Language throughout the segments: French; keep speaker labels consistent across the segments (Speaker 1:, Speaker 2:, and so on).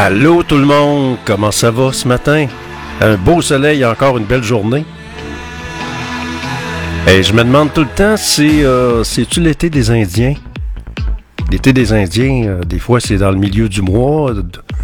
Speaker 1: Allô tout le monde, comment ça va ce matin? Un beau soleil, encore une belle journée. Et je me demande tout le temps, c'est-tu l'été des Indiens? L'été des Indiens, des fois c'est dans le milieu du mois,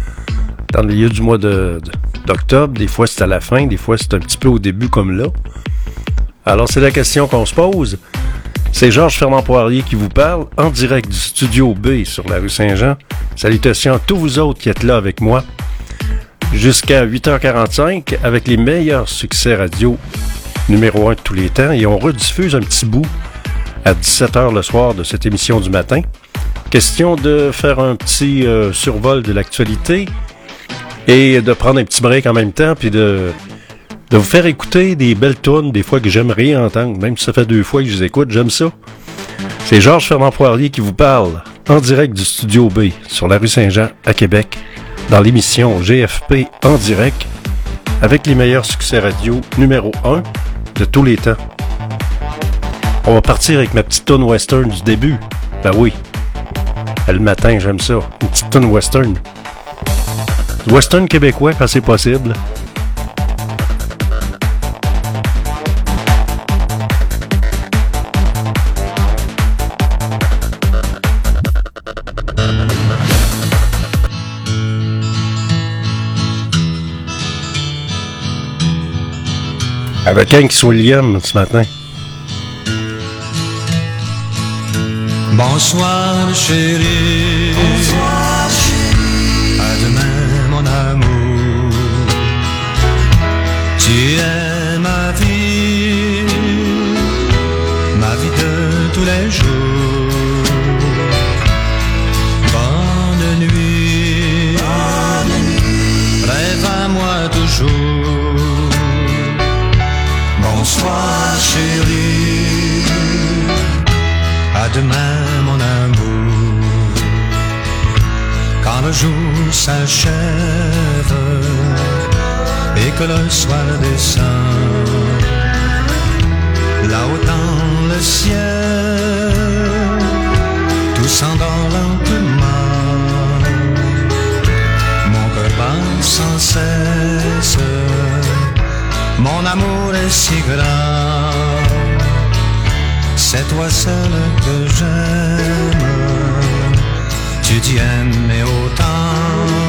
Speaker 1: d'octobre, des fois c'est à la fin, des fois c'est un petit peu au début comme là. Alors c'est la question qu'on se pose. C'est Georges Fernand Poirier qui vous parle, en direct du Studio B sur la rue Saint-Jean. Salutations à tous vous autres qui êtes là avec moi. Jusqu'à 8h45, avec les meilleurs succès radio numéro 1 de tous les temps. Et on rediffuse un petit bout à 17h le soir de cette émission du matin. Question de faire un petit survol de l'actualité et de prendre un petit break en même temps, puis de vous faire écouter des belles tunes, des fois que j'aimerais entendre, même si ça fait 2 fois que je les écoute, j'aime ça. C'est Georges Fernand Poirier qui vous parle en direct du Studio B sur la rue Saint-Jean à Québec, dans l'émission GFP en direct, avec les meilleurs succès radio numéro 1 de tous les temps. On va partir avec ma petite tune western du début. Ben oui, le matin, j'aime ça. Une petite tune western. Western québécois quand c'est possible. Avec Hank Williams ce matin.
Speaker 2: Bonsoir chérie. Bonsoir chérie. À demain mon amour. Tu es ma vie de tous les jours. Bonne nuit. Bonne nuit. Rêve à moi toujours. Bonsoir chérie, à demain mon amour. Quand le jour s'achève et que le soir descend, là-haut dans le ciel, tout s'endort lentement. Mon cœur bat sans cesse. Mon amour est si grand, c'est toi seul que j'aime. Tu dis aimer autant.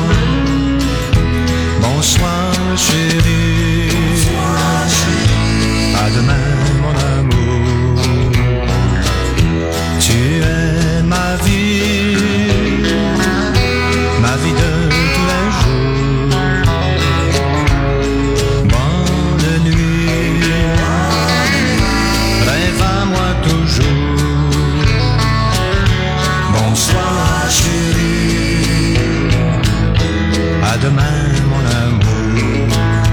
Speaker 2: Bonsoir chérie. Bonsoir chérie. À demain mon amour. Tu es ma vie de tous les jours. Bonsoir chérie, à demain mon amour.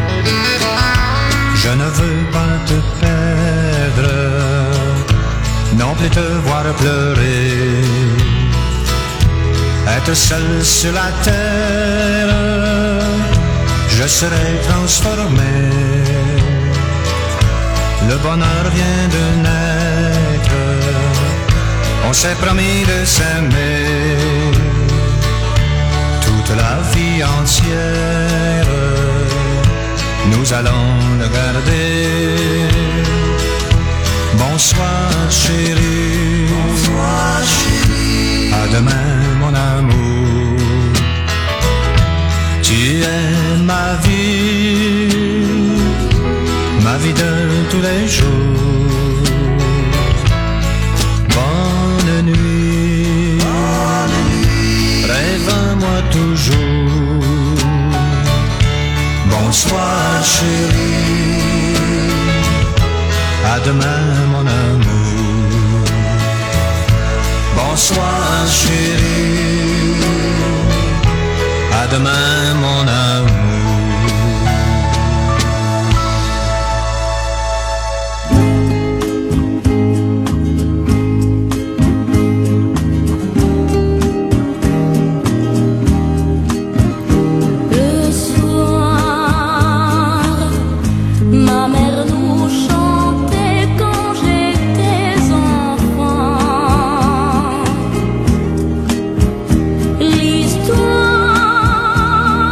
Speaker 2: Je ne veux pas te perdre, non plus te voir pleurer. Être seul sur la terre, je serai transformé. Le bonheur vient de naître, on s'est promis de s'aimer toute la vie entière. Nous allons le garder. Bonsoir chérie. Bonsoir chérie. À demain mon amour. Tu es ma vie de tous les jours. Bonne nuit, rêve à moi toujours. Bonsoir chérie, à demain mon amour. Bonsoir chérie, à demain mon amour.
Speaker 3: L'histoire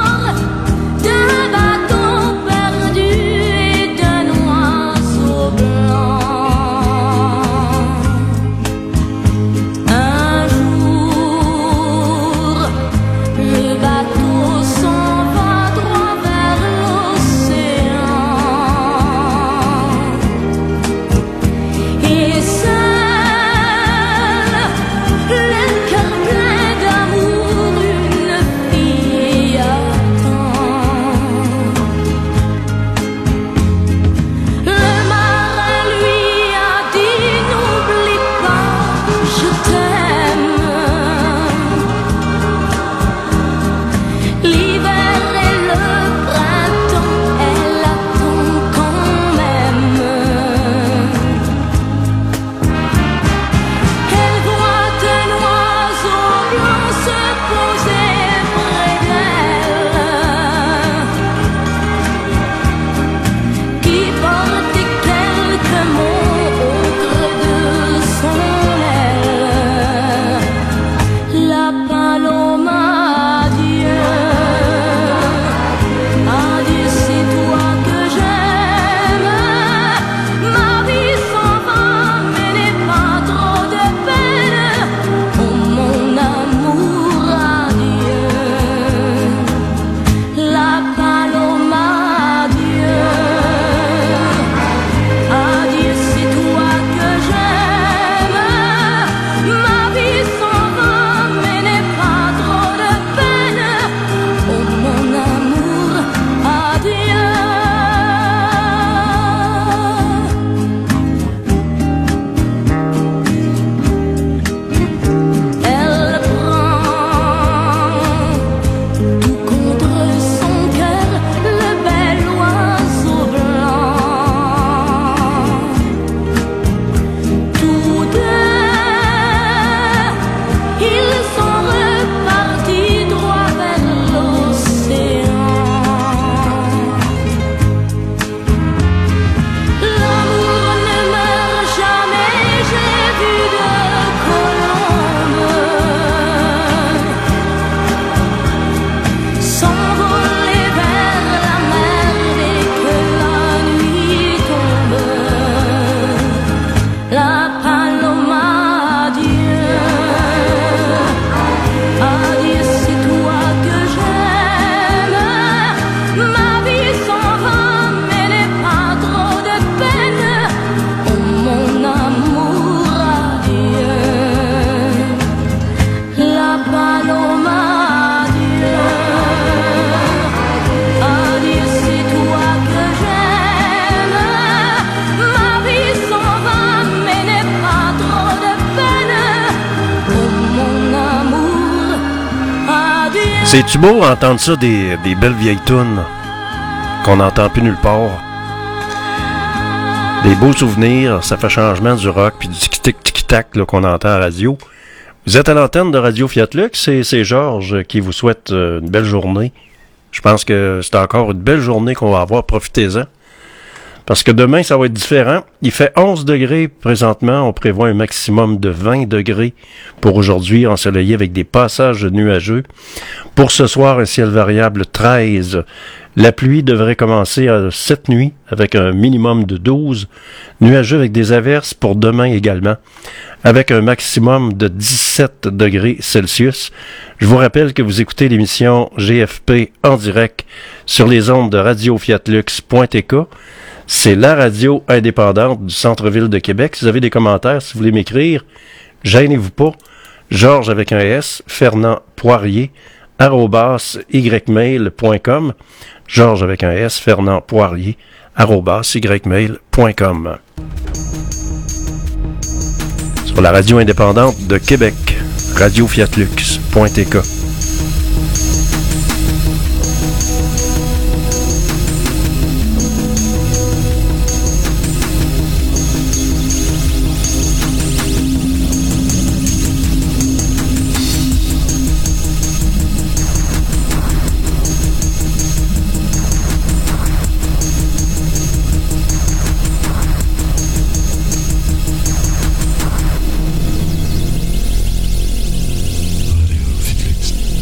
Speaker 1: C'est-tu beau entendre ça, des belles vieilles tunes qu'on n'entend plus nulle part? Des beaux souvenirs, ça fait changement du rock puis du tic-tic-tic-tac qu'on entend à la radio. Vous êtes à l'antenne de Radio Fiat Lux et c'est Georges qui vous souhaite une belle journée. Je pense que c'est encore une belle journée qu'on va avoir, profitez-en. Parce que demain, ça va être différent. Il fait 11 degrés présentement. On prévoit un maximum de 20 degrés pour aujourd'hui, ensoleillé avec des passages nuageux. Pour ce soir, un ciel variable 13. La pluie devrait commencer cette nuit avec un minimum de 12. Nuageux avec des averses pour demain également, avec un maximum de 17 degrés Celsius. Je vous rappelle que vous écoutez l'émission GFP en direct sur les ondes de radiofiatlux.tk. C'est la radio indépendante du centre-ville de Québec. Si vous avez des commentaires, si vous voulez m'écrire, gênez-vous pas. Georges avec un S, Fernand Poirier, @ymail.com. Georges avec un S, Fernand Poirier, @ymail.com. Sur la radio indépendante de Québec, radiofiatlux.tk.
Speaker 2: Radio Fiat Lux.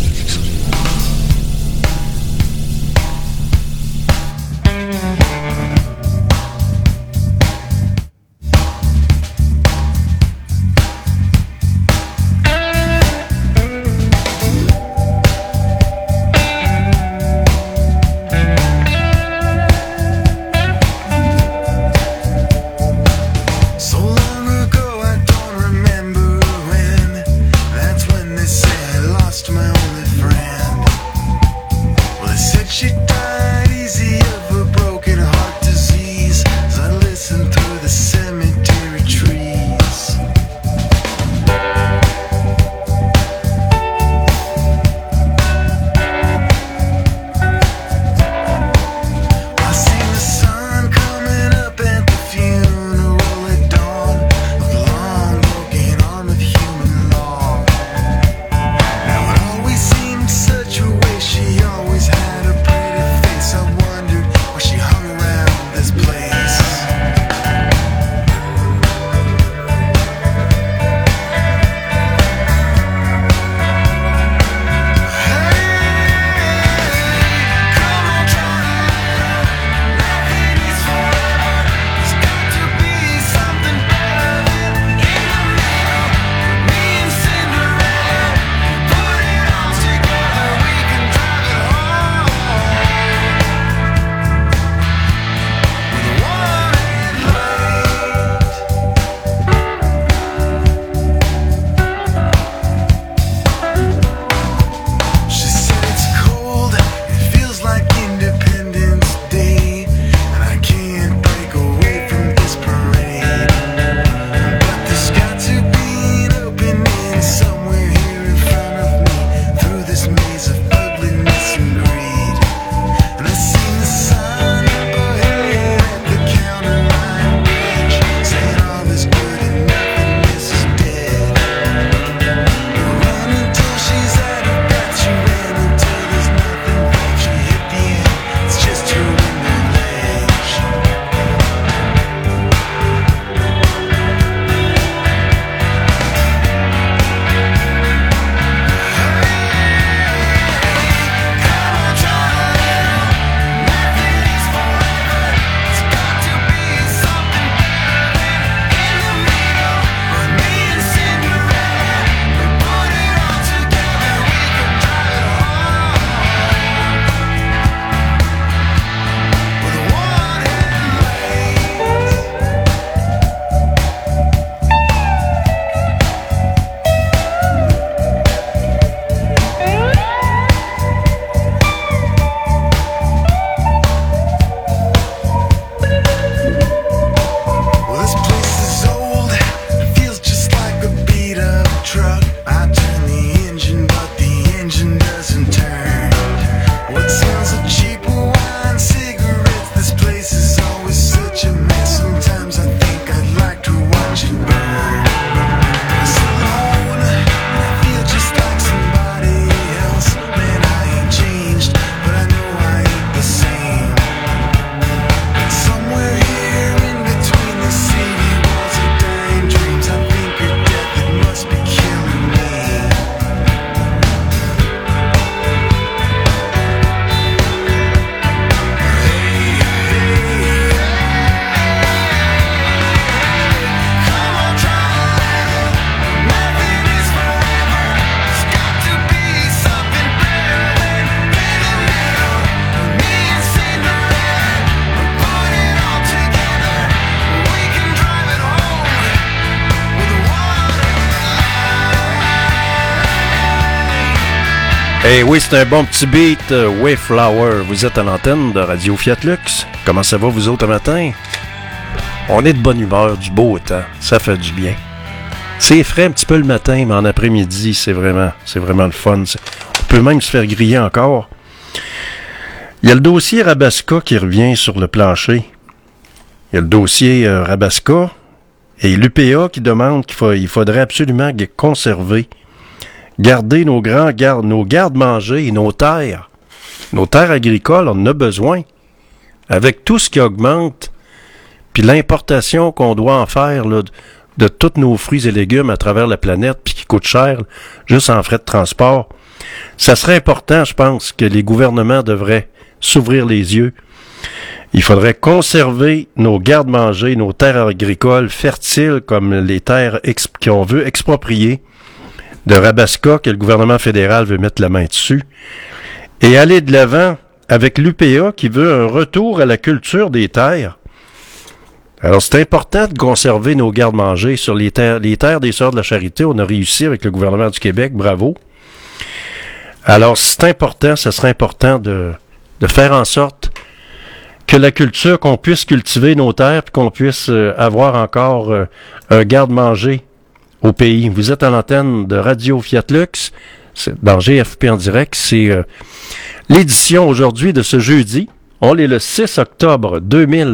Speaker 1: Eh oui, c'est un bon petit beat, Wayflower. Vous êtes à l'antenne de Radio Fiat Lux. Comment ça va, vous autres, le matin? On est de bonne humeur, du beau temps. Ça fait du bien. C'est frais un petit peu le matin, mais en après-midi, c'est vraiment le fun. On peut même se faire griller encore. Il y a le dossier Rabasca qui revient sur le plancher. Il y a le dossier Rabasca et l'UPA qui demande qu'il faudrait absolument conserver, garder nos gardes-manger et nos terres. Nos terres agricoles, on en a besoin. Avec tout ce qui augmente, puis l'importation qu'on doit en faire là, de tous nos fruits et légumes à travers la planète, puis qui coûte cher, juste en frais de transport, ça serait important, je pense, que les gouvernements devraient s'ouvrir les yeux. Il faudrait conserver nos gardes-manger, nos terres agricoles fertiles, comme les terres qu'on veut exproprier de Rabasca, que le gouvernement fédéral veut mettre la main dessus, et aller de l'avant avec l'UPA qui veut un retour à la culture des terres. Alors, c'est important de conserver nos gardes-manger sur les terres des Sœurs de la Charité. On a réussi avec le gouvernement du Québec, bravo. Alors, c'est important, ça serait important de faire en sorte que la culture, qu'on puisse cultiver nos terres, puis qu'on puisse avoir encore un garde-manger au pays. Vous êtes à l'antenne de Radio Fiat Lux, dans GFP en direct. C'est l'édition aujourd'hui de ce jeudi. On est le 6 octobre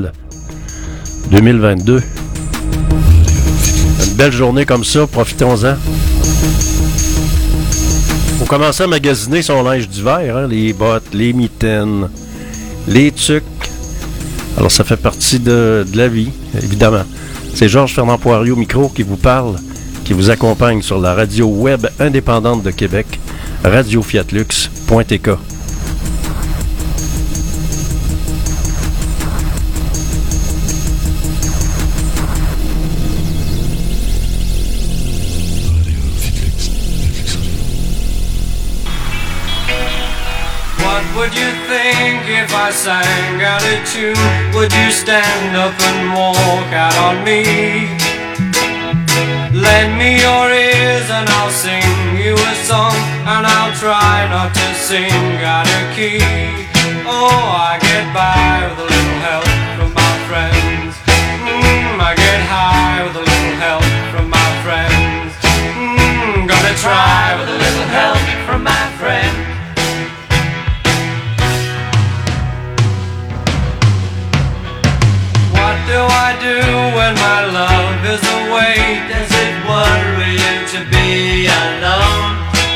Speaker 1: 2022. Une belle journée comme ça, profitons-en. Faut commencer à magasiner son linge d'hiver, hein, les bottes, les mitaines, les tucs. Alors ça fait partie de la vie, évidemment. C'est Georges Fernand Poirier au micro qui vous parle, qui vous accompagne sur la radio web indépendante de Québec, radiofiatlux.tk.
Speaker 3: Would you think if I sang out a tune? Would you stand up and walk out on me? Lend me your ears and I'll sing you a song, and I'll try not to sing out of key. Oh, I get by with a little help from my friends. I get high with a little help from my friends. Gonna try with a little help from my friends. What do I do when my love is away? Does it worry you to be alone?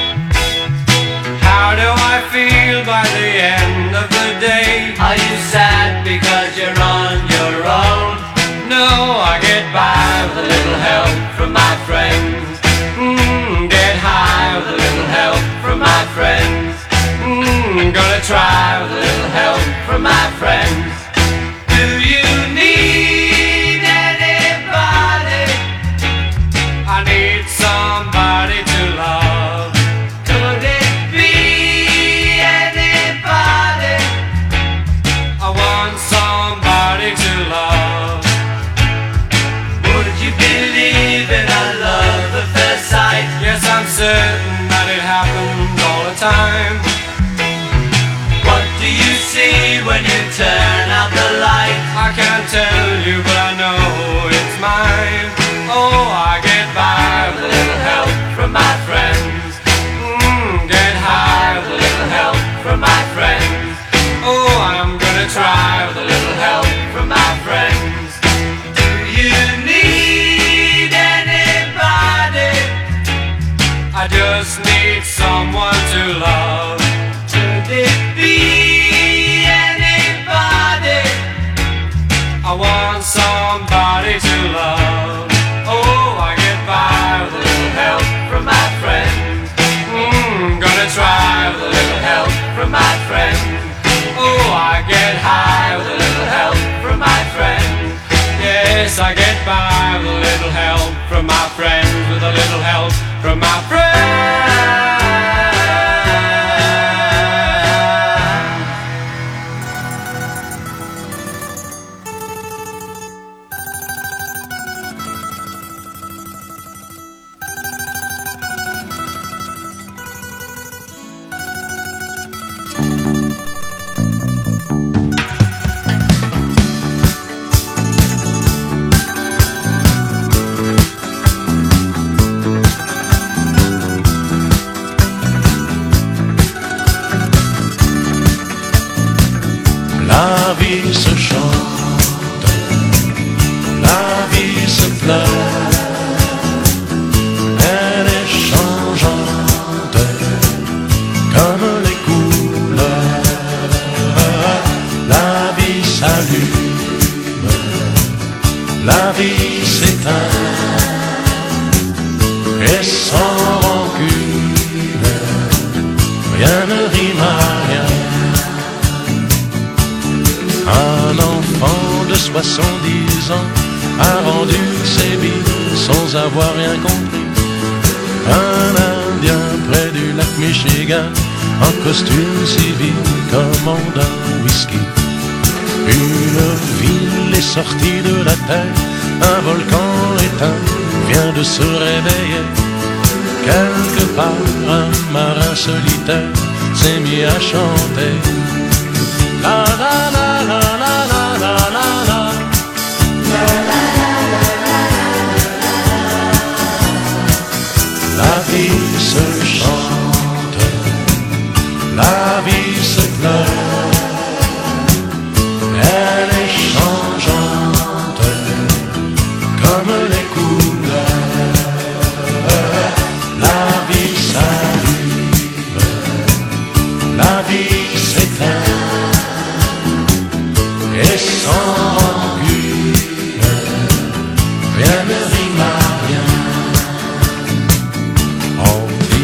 Speaker 3: How do I feel by the end of the day? Are you sad because you're on your own? No, I get by with a little help from my friends. Get high with a little help from my friends. Gonna try with a little help from my friends. Do you need anybody? I need somebody to love. Could it be anybody? I want somebody to love. Would you believe in a love at first sight? Yes, I'm certain that it happens all the time. What do you see when you turn out the light? I can't tell you, but I know it's mine. Oh, I get by with a little help from my friends. Get high with a little help from my friends. Oh, I'm gonna try with a little help from my friends. Do you need anybody? I just need someone to love. Could it be anybody? I want somebody to love. Oh, I get by with a little help from my friends. Gonna try with a little help from my friends. Oh, I get high with a little
Speaker 4: vie se chante, la vie se pleure, elle est changeante comme les couleurs. La vie s'allume, la vie s'éteint, et sans rancune, rien ne rime à rien. Un enfant de 70 ans a rendu ses billes sans avoir rien compris. Un Indien près du lac Michigan, en costume civil, commande un whisky. Une ville est sortie de la terre, un volcan éteint vient de se réveiller. Quelque part, un marin solitaire s'est mis à chanter. La la la la la la la la la. La vie se chante, la vie se pleure, elle est changeante comme les couleurs. La vie s'allume, la vie s'éteint, et sans rancune, rien ne rime à rien. En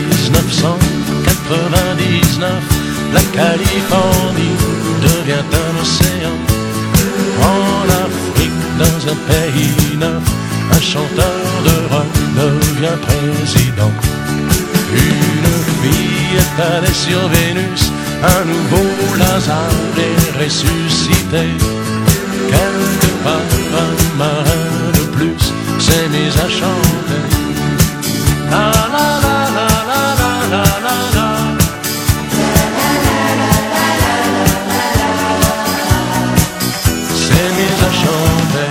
Speaker 4: 1999, la Californie devient un océan. En Afrique, dans un pays neuf, un chanteur de rock devient président. Une fille est allée sur Vénus, un nouveau Lazare est ressuscité. Quelque part, un marin de plus s'est mis à chanter. La la la la la la la la la. S'est mis à chanter.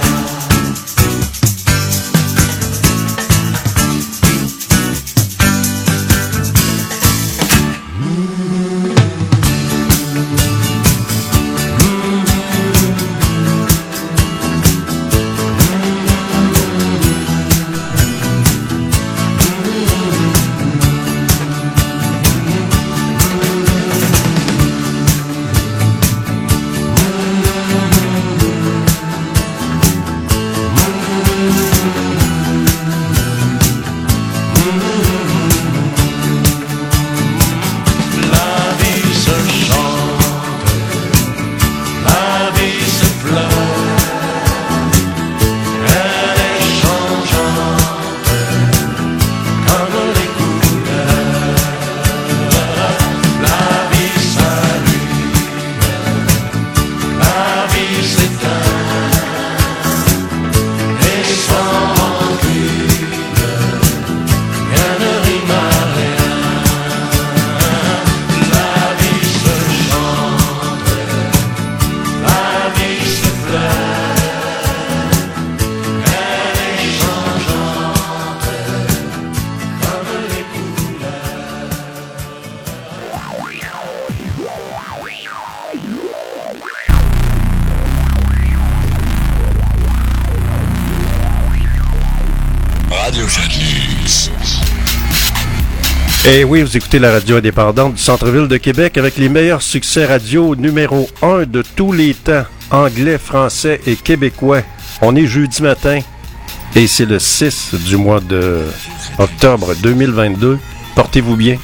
Speaker 1: Et oui, vous écoutez la radio indépendante du centre-ville de Québec avec les meilleurs succès radio numéro 1 de tous les temps, anglais, français et québécois. On est jeudi matin et c'est le 6 du mois de octobre 2022. Portez-vous bien.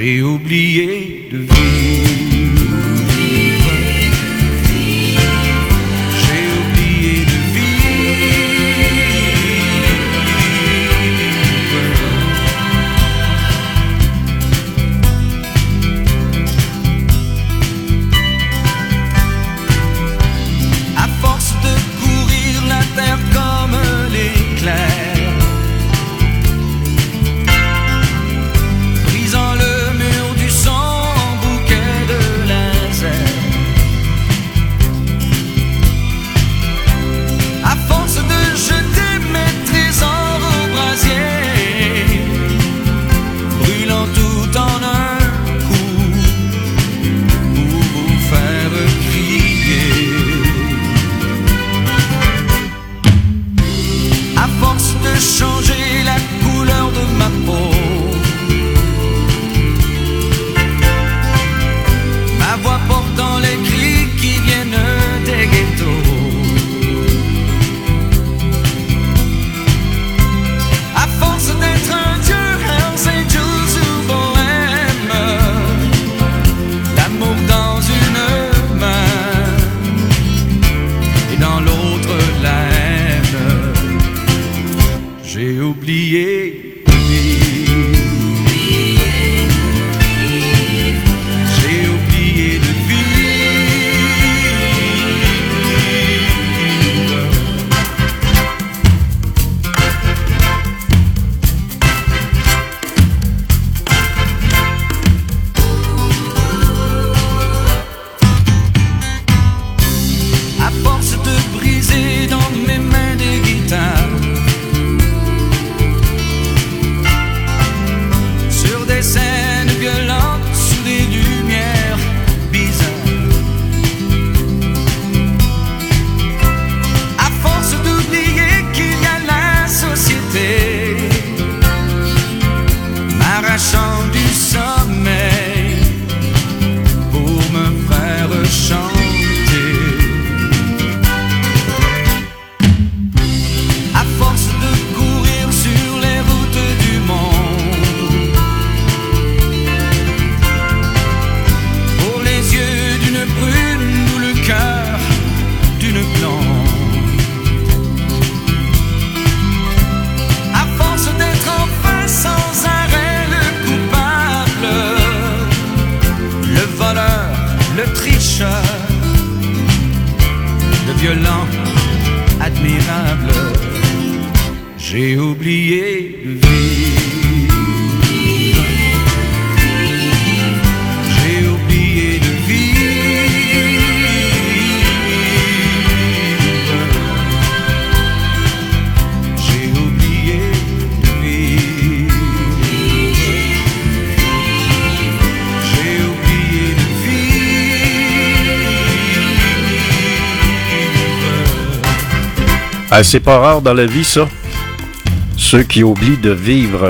Speaker 2: J'ai oublié de vivre. J'ai oublié de vivre. À force de courir la terre comme l'éclair, changer la couleur de ma peau. Ma voix portant les cris qui viennent des ghettos. À force d'être un dieu, Hells Angels ou bohème, l'amour dans une main et dans l'autre la haine. J'ai oublié de vivre. J'ai oublié de À force de briser dans mes mains des guitares, des scènes violentes sous des lumières bizarres. À force d'oublier qu'il y a la société, m'arrachant du sommeil pour me faire chanter. À force de courir sur les routes du monde, d'une brune ou le cœur d'une blonde. À force d'être enfin sans arrêt le coupable, le voleur, le tricheur, le violent, admirable, j'ai oublié de vivre.
Speaker 1: Ah, c'est pas rare dans la vie, ça. Ceux qui oublient de vivre.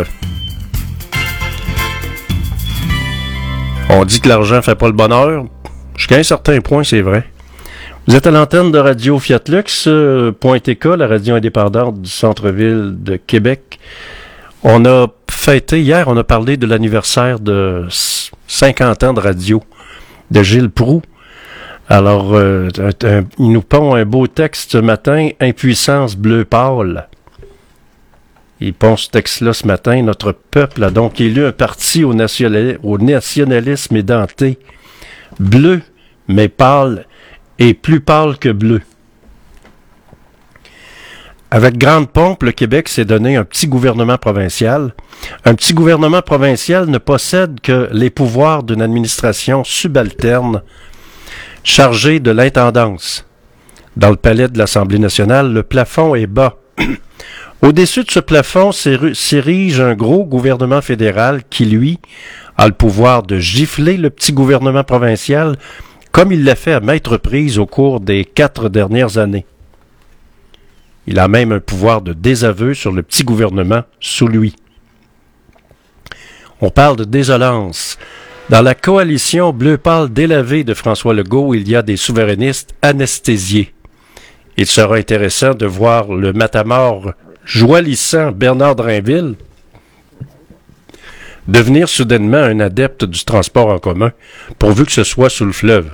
Speaker 1: On dit que l'argent fait pas le bonheur. Jusqu'à un certain point, c'est vrai. Vous êtes à l'antenne de Radio Fiatlux.tk, la radio indépendante du centre-ville de Québec. On a fêté, hier, on a parlé de l'anniversaire de 50 ans de radio de Gilles Proulx. Alors, il nous pond un beau texte ce matin, « Impuissance bleu pâle ». Il pond ce texte-là ce matin, « Notre peuple a donc élu un parti au nationalisme édenté, bleu, mais pâle, et plus pâle que bleu ». Avec grande pompe, le Québec s'est donné un petit gouvernement provincial. Un petit gouvernement provincial ne possède que les pouvoirs d'une administration subalterne chargée de l'intendance. Dans le palais de l'Assemblée nationale, le plafond est bas. Au-dessus de ce plafond s'érige un gros gouvernement fédéral qui, lui, a le pouvoir de gifler le petit gouvernement provincial comme il l'a fait à maintes reprises au cours des 4 dernières années. Il a même un pouvoir de désaveu sur le petit gouvernement sous lui. On parle de désolance. Dans la coalition bleu pâle délavée de François Legault, il y a des souverainistes anesthésiés. Il sera intéressant de voir le matamor joalissant Bernard Drainville devenir soudainement un adepte du transport en commun, pourvu que ce soit sous le fleuve.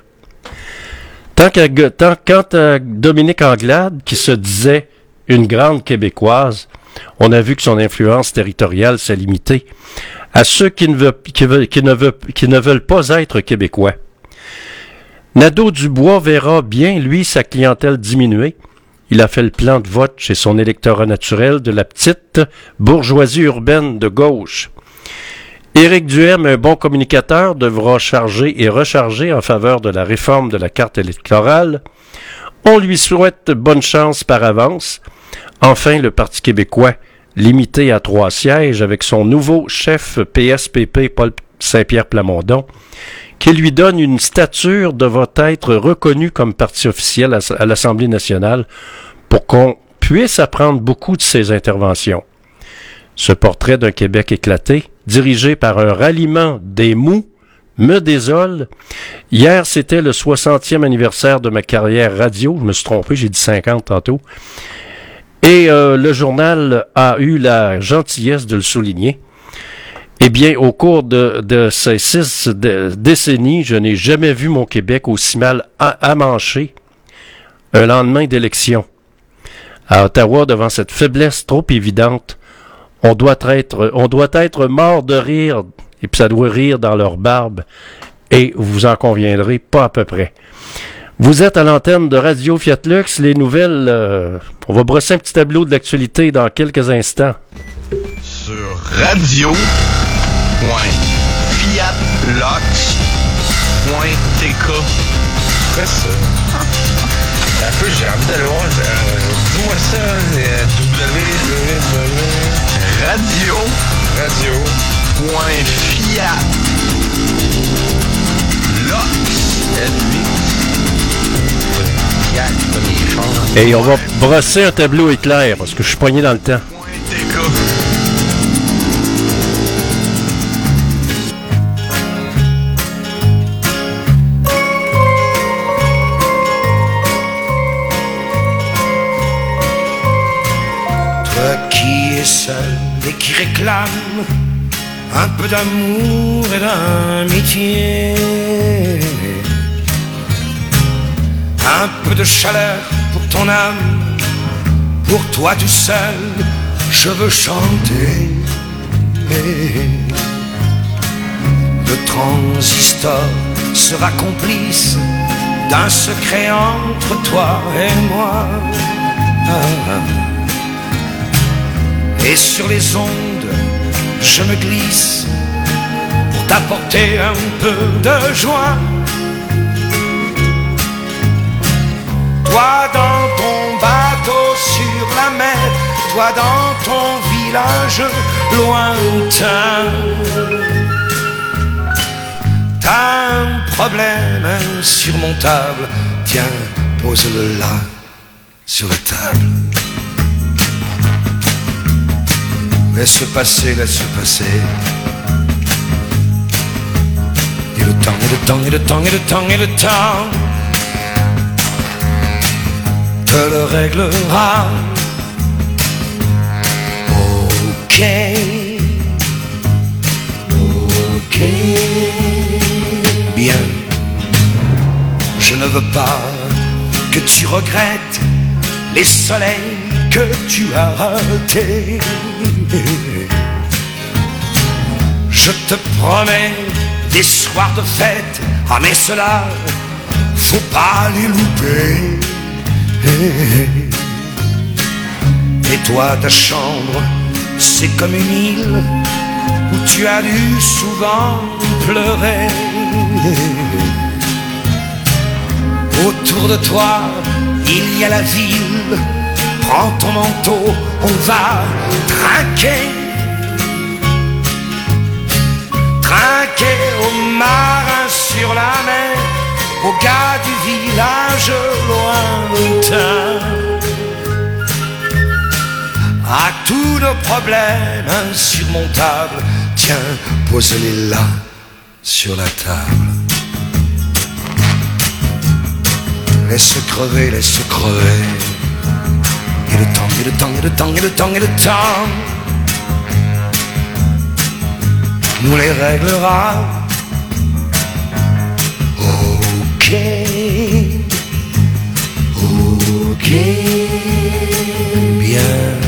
Speaker 1: Quant à Dominique Anglade, qui se disait une grande Québécoise, on a vu que son influence territoriale s'est limitée à ceux qui ne veulent pas être québécois. Nadeau-Dubois verra bien, lui, sa clientèle diminuer. Il a fait le plan de vote chez son électorat naturel de la petite bourgeoisie urbaine de gauche. Éric Duhem, un bon communicateur, devra charger et recharger en faveur de la réforme de la carte électorale. On lui souhaite bonne chance par avance. Enfin, le Parti québécois, limité à 3 sièges avec son nouveau chef PSPP, Paul Saint-Pierre Plamondon, qui lui donne une stature, devra être reconnu comme parti officiel à l'Assemblée nationale pour qu'on puisse apprendre beaucoup de ses interventions. Ce portrait d'un Québec éclaté, dirigé par un ralliement des mous, me désole. Hier, c'était le 60e anniversaire de ma carrière radio. Je me suis trompé, j'ai dit 50 tantôt. Et le journal a eu la gentillesse de le souligner. Eh bien, au cours de ces 6 décennies, je n'ai jamais vu mon Québec aussi mal amanché un lendemain d'élection. À Ottawa, devant cette faiblesse trop évidente, on doit être mort de rire, et puis ça doit rire dans leur barbe, et vous en conviendrez pas à peu près. Vous êtes à l'antenne de Radio Fiat Lux, les nouvelles, on va brosser un petit tableau de l'actualité dans quelques instants.
Speaker 5: Sur radio.fiatlux.tk.
Speaker 6: Quoi ça? Un peu, j'ai envie d'aller voir. Dis-moi ça,
Speaker 1: Et on va brosser un tableau éclair, parce que je suis poigné dans le temps.
Speaker 2: Seul et qui réclame un peu d'amour et d'amitié, un peu de chaleur pour ton âme, pour toi tout seul, je veux chanter. Le transistor sera complice d'un secret entre toi et moi. Et sur les ondes, je me glisse pour t'apporter un peu de joie. Toi dans ton bateau sur la mer, toi dans ton village lointain. T'as un problème insurmontable, tiens, pose-le là, sur la table. Laisse passer, laisse passer. Et le temps, et le temps, et le temps, et le temps, et le temps te le réglera. Ok, ok. Bien, je ne veux pas que tu regrettes les soleils que tu as ratés. Je te promets des soirs de fête, ah mais cela, faut pas les louper. Et toi ta chambre, c'est comme une île où tu as dû souvent pleurer. Autour de toi, il y a la ville. Prends ton manteau, on va trinquer. Trinquer aux marins sur la mer, aux gars du village lointain. À tous nos problèmes insurmontables, tiens, pose-les là, sur la table. Laisse crever, laisse crever. Et le temps, et le temps, et le temps, et le temps, et le temps nous les réglera. Ok, ok, bien.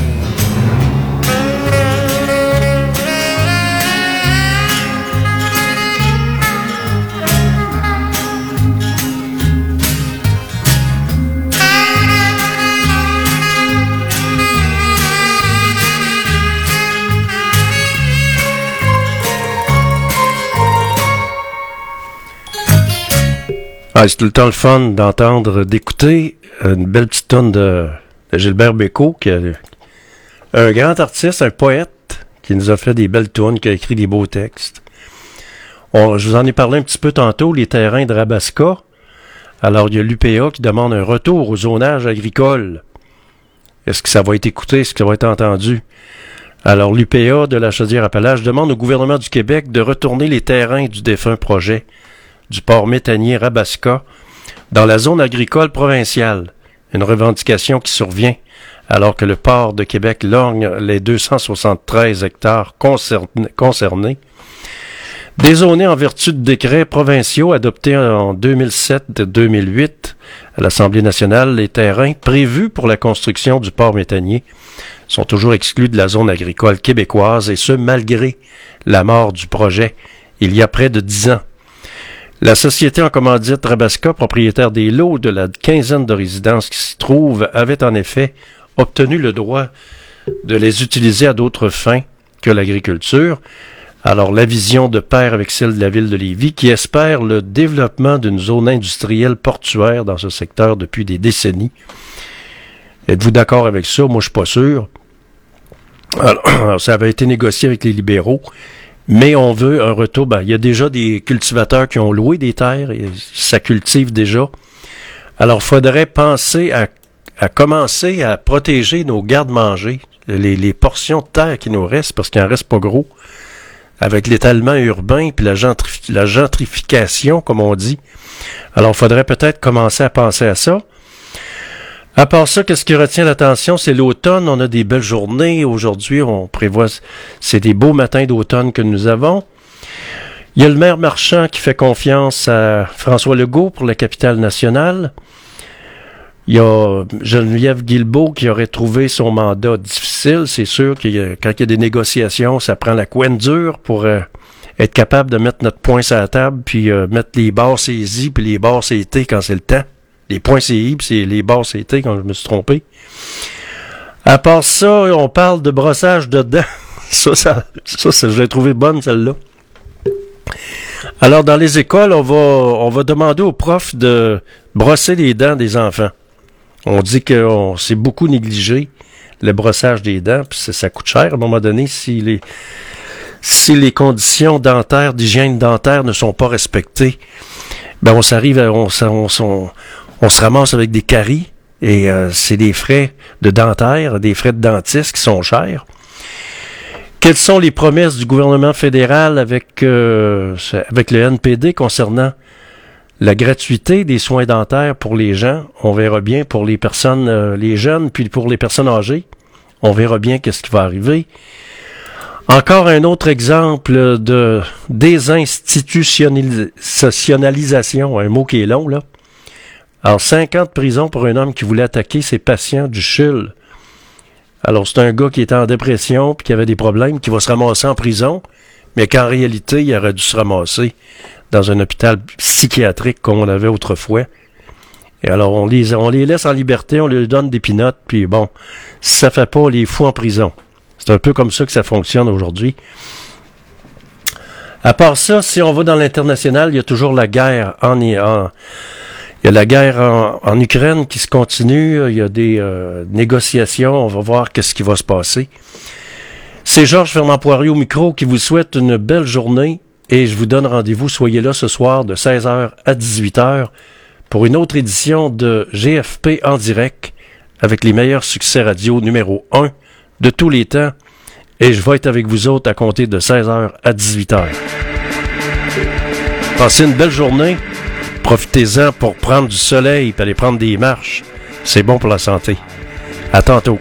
Speaker 1: Ah, c'est tout le temps le fun d'entendre, d'écouter une belle petite tonne de Gilbert Bécaud, qui est un grand artiste, un poète, qui nous a fait des belles tunes, qui a écrit des beaux textes. Je vous en ai parlé un petit peu tantôt, les terrains de Rabaska. Alors, il y a l'UPA qui demande un retour au zonage agricole. Est-ce que ça va être écouté? Est-ce que ça va être entendu? Alors, l'UPA de la Chaudière-Appalaches demande au gouvernement du Québec de retourner les terrains du défunt projet du port méthanier Rabaska dans la zone agricole provinciale. Une revendication qui survient alors que le port de Québec lorgne les 273 hectares concernés. Dézonés en vertu de décrets provinciaux adoptés en 2007-2008 à l'Assemblée nationale, les terrains prévus pour la construction du port méthanier sont toujours exclus de la zone agricole québécoise, et ce malgré la mort du projet il y a près de 10 ans. La société en commandite Rabaska, propriétaire des lots de la quinzaine de résidences qui s'y trouvent, avait en effet obtenu le droit de les utiliser à d'autres fins que l'agriculture. Alors, la vision de pair avec celle de la ville de Lévis, qui espère le développement d'une zone industrielle portuaire dans ce secteur depuis des décennies. Êtes-vous d'accord avec ça? Moi, je suis pas sûr. Alors, ça avait été négocié avec les libéraux. Mais on veut un retour. Il y a déjà des cultivateurs qui ont loué des terres et ça cultive déjà. Alors, il faudrait penser à commencer à protéger nos garde-manger, les portions de terre qui nous restent, parce qu'il n'en reste pas gros, avec l'étalement urbain et la gentrification, comme on dit. Alors, il faudrait peut-être commencer à penser à ça. À part ça, qu'est-ce qui retient l'attention? C'est l'automne. On a des belles journées. Aujourd'hui, on prévoit... C'est des beaux matins d'automne que nous avons. Il y a le maire Marchand qui fait confiance à François Legault pour la capitale nationale. Il y a Geneviève Guilbeault qui aurait trouvé son mandat difficile. C'est sûr que quand il y a des négociations, ça prend la couenne dure pour être capable de mettre notre poing sur la table, puis mettre les barres saisies, puis les barres CT quand c'est le temps. Les points CI, puis c'est les barres CT quand je me suis trompé. À part ça, on parle de brossage de dents. Ça, je l'ai trouvé bonne, celle-là. Alors, dans les écoles, on va demander aux profs de brosser les dents des enfants. On dit que c'est beaucoup négligé, le brossage des dents, puis ça coûte cher à un moment donné si les conditions dentaires, d'hygiène dentaire ne sont pas respectées. On se ramasse avec des caries et c'est des frais de dentaire, des frais de dentiste qui sont chers. Quelles sont les promesses du gouvernement fédéral avec le NPD concernant la gratuité des soins dentaires pour les gens? On verra bien pour les personnes, les jeunes, puis pour les personnes âgées. On verra bien qu'est-ce qui va arriver. Encore un autre exemple de désinstitutionnalisation, un mot qui est long, là. Alors, 5 ans de prison pour un homme qui voulait attaquer ses patients du CHUL. Alors, c'est un gars qui était en dépression puis qui avait des problèmes, qui va se ramasser en prison, mais qu'en réalité, il aurait dû se ramasser dans un hôpital psychiatrique comme on avait autrefois. Et alors, on les laisse en liberté, on leur donne des pinottes, puis bon, si ça fait pas, on les fout en prison. C'est un peu comme ça que ça fonctionne aujourd'hui. À part ça, si on va dans l'international, il y a toujours la guerre il y a la guerre en Ukraine qui se continue. Il y a des négociations. On va voir qu'est-ce qui va se passer. C'est Georges Fernand Poirier au micro qui vous souhaite une belle journée et je vous donne rendez-vous. Soyez là ce soir de 16h à 18h pour une autre édition de GFP en direct avec les meilleurs succès radio numéro 1 de tous les temps. Et je vais être avec vous autres à compter de 16h à 18h. Passez une belle journée. Profitez-en pour prendre du soleil et aller prendre des marches. C'est bon pour la santé. À tantôt.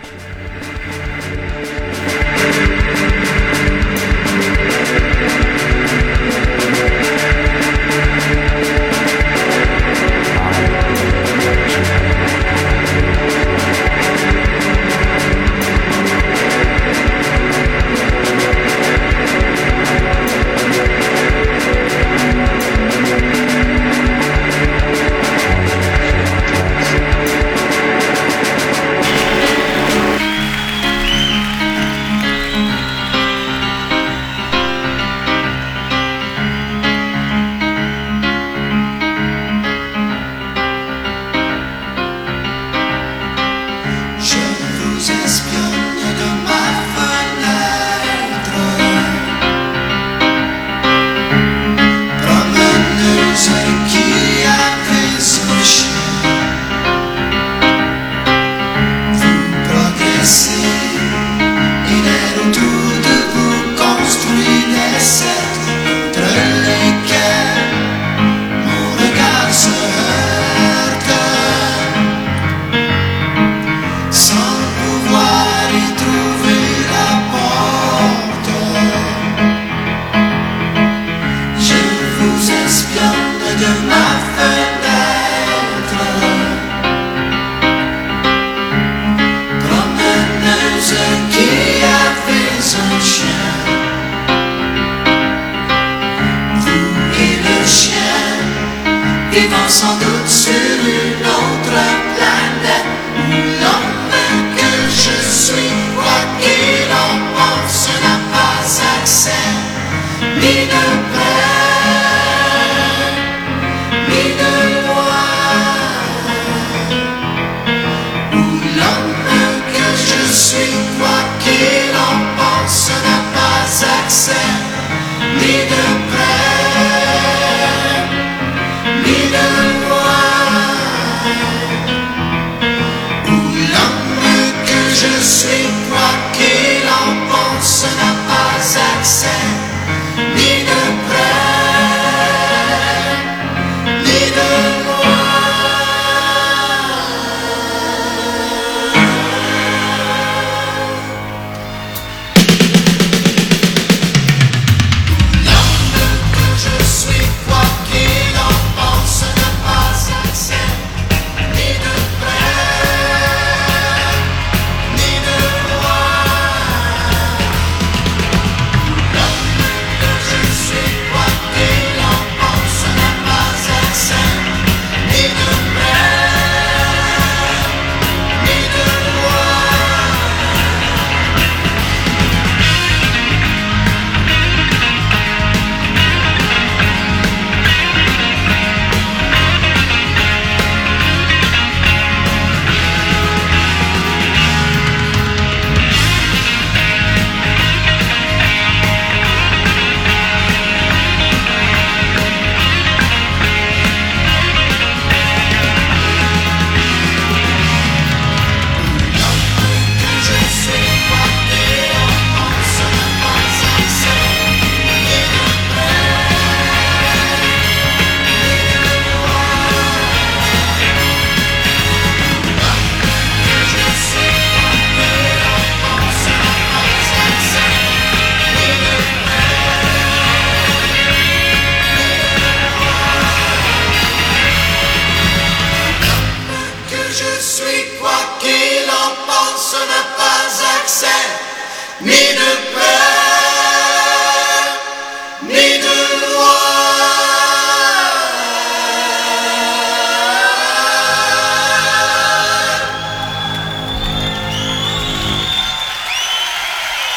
Speaker 2: accès, ni de près, ni de loin. L'homme que je suis, quoi qu'il en pense, n'a pas accès, ni de près, ni de loin. L'homme que je suis, quoi qu'il en pense, n'a pas accès, ni de près, ni de loin. Que je suis, quoi qu'il en pense, n'a pas accès, ni de près, ni de loin. Que je suis, quoi qu'il en pense, n'a pas accès, ni de près, ni de loin. Que je suis, quoi qu'il en pense, n'a pas accès, ni de près.